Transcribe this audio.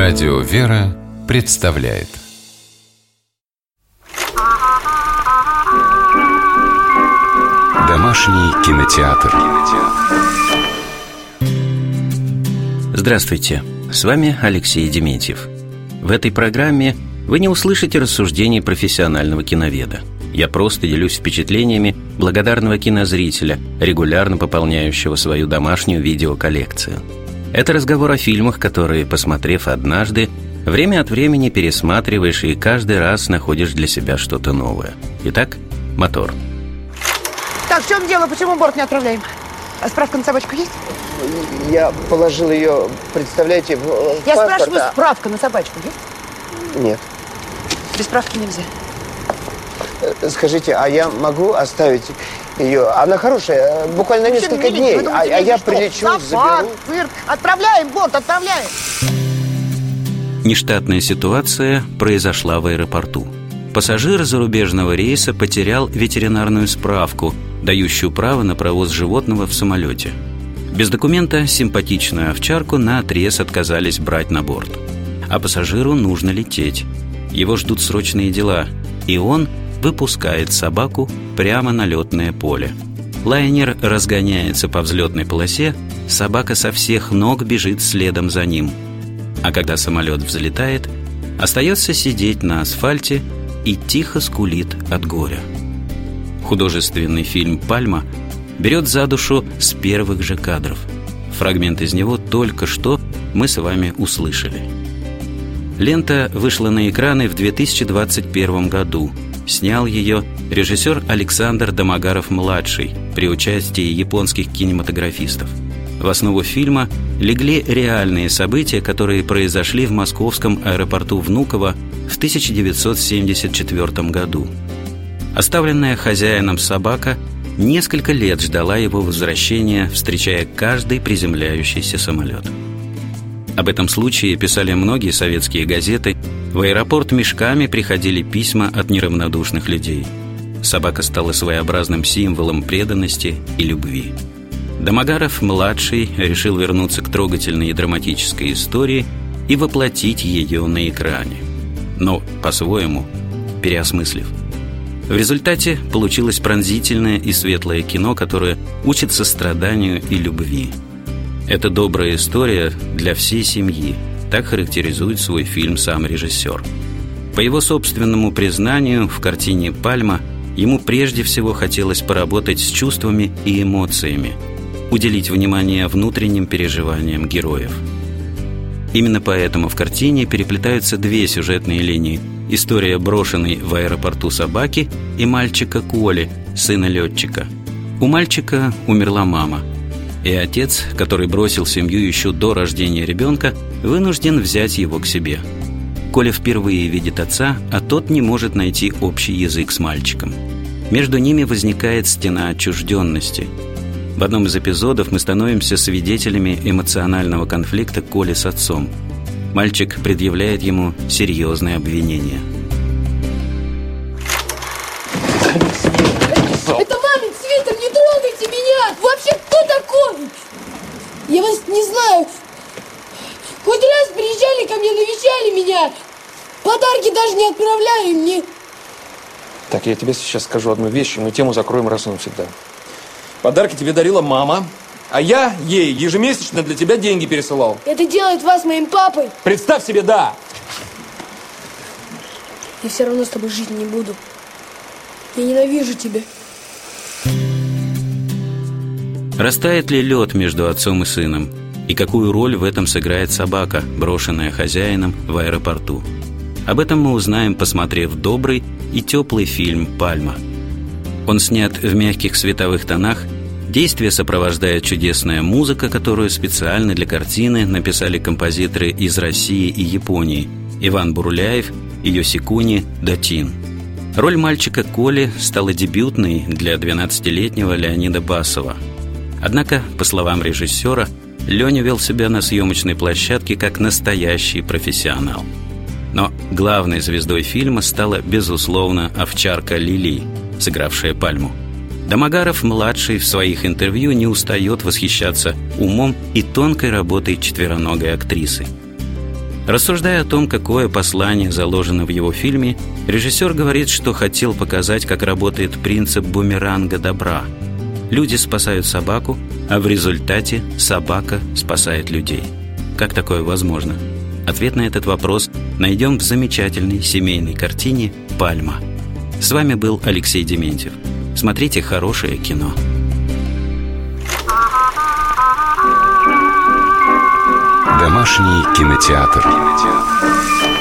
Радио «Вера» представляет Домашний кинотеатр. Здравствуйте, с вами Алексей Дементьев. В этой программе вы не услышите рассуждений профессионального киноведа. Я просто делюсь впечатлениями благодарного кинозрителя, регулярно пополняющего свою домашнюю видеоколлекцию. Это разговор о фильмах, которые, посмотрев однажды, время от времени пересматриваешь и каждый раз находишь для себя что-то новое. Итак, мотор. Так, в чем дело? Почему борт не отправляем? А справка на собачку есть? Я положил ее, представляете, в Я паспорт, спрашиваю, справка на собачку есть? Нет. Без справки нельзя. Скажите, а я могу оставить ее? Она хорошая, буквально на несколько дней. А я прилечу, заберу. Цирк. Отправляем, борт, отправляем. Нештатная ситуация произошла в аэропорту. Пассажир зарубежного рейса потерял ветеринарную справку, дающую право на провоз животного в самолете. Без документа симпатичную овчарку наотрез отказались брать на борт. А пассажиру нужно лететь. Его ждут срочные дела, и он выпускает собаку прямо на летное поле. Лайнер разгоняется по взлетной полосе, собака со всех ног бежит следом за ним. А когда самолет взлетает, остается сидеть на асфальте и тихо скулит от горя. Художественный фильм «Пальма» берет за душу с первых же кадров. Фрагмент из него только что мы с вами услышали. Лента вышла на экраны в 2021 году. Снял ее режиссер Александр Домогаров-младший при участии японских кинематографистов. В основу фильма легли реальные события, которые произошли в московском аэропорту Внуково в 1974 году. Оставленная хозяином собака несколько лет ждала его возвращения, встречая каждый приземляющийся самолет. Об этом случае писали многие советские газеты. В аэропорт мешками приходили письма от неравнодушных людей. Собака стала своеобразным символом преданности и любви. Домогаров-младший решил вернуться к трогательной и драматической истории и воплотить ее на экране. Но по-своему переосмыслив. В результате получилось пронзительное и светлое кино, которое учит состраданию и любви. Это добрая история для всей семьи. Так характеризует свой фильм сам режиссер. По его собственному признанию, в картине «Пальма» ему прежде всего хотелось поработать с чувствами и эмоциями, уделить внимание внутренним переживаниям героев. Именно поэтому в картине переплетаются две сюжетные линии: история брошенной в аэропорту собаки и мальчика Коли, сына летчика. У мальчика умерла мама, и отец, который бросил семью еще до рождения ребенка, вынужден взять его к себе. Коля впервые видит отца, а тот не может найти общий язык с мальчиком. Между ними возникает стена отчужденности. В одном из эпизодов мы становимся свидетелями эмоционального конфликта Коли с отцом. Мальчик предъявляет ему серьезные обвинения. Это мамин свитер, не трогайте меня! Вообще кто такой? Я вас не знаю. Хоть раз приезжали ко мне, навещали меня. Подарки даже не отправляю мне. Так, я тебе сейчас скажу одну вещь, и мы тему закроем раз и навсегда. Подарки тебе дарила мама, а я ей ежемесячно для тебя деньги пересылал. Это делает вас моим папой. Представь себе, да. Я все равно с тобой жить не буду. Я ненавижу тебя. Растает ли лед между отцом и сыном? И какую роль в этом сыграет собака, брошенная хозяином в аэропорту? Об этом мы узнаем, посмотрев добрый и теплый фильм «Пальма». Он снят в мягких световых тонах, действие сопровождает чудесная музыка, которую специально для картины написали композиторы из России и Японии: Иван Бурляев и Йосикуни Датин. Роль мальчика Коли стала дебютной для 12-летнего Леонида Басова. Однако, по словам режиссера, Леня вел себя на съемочной площадке как настоящий профессионал. Но главной звездой фильма стала, безусловно, овчарка Лили, сыгравшая Пальму. Домогаров-младший в своих интервью не устает восхищаться умом и тонкой работой четвероногой актрисы. Рассуждая о том, какое послание заложено в его фильме, режиссер говорит, что хотел показать, как работает принцип бумеранга добра. Люди спасают собаку, а в результате собака спасает людей. Как такое возможно? Ответ на этот вопрос найдем в замечательной семейной картине «Пальма». С вами был Алексей Дементьев. Смотрите хорошее кино. Домашний кинотеатр.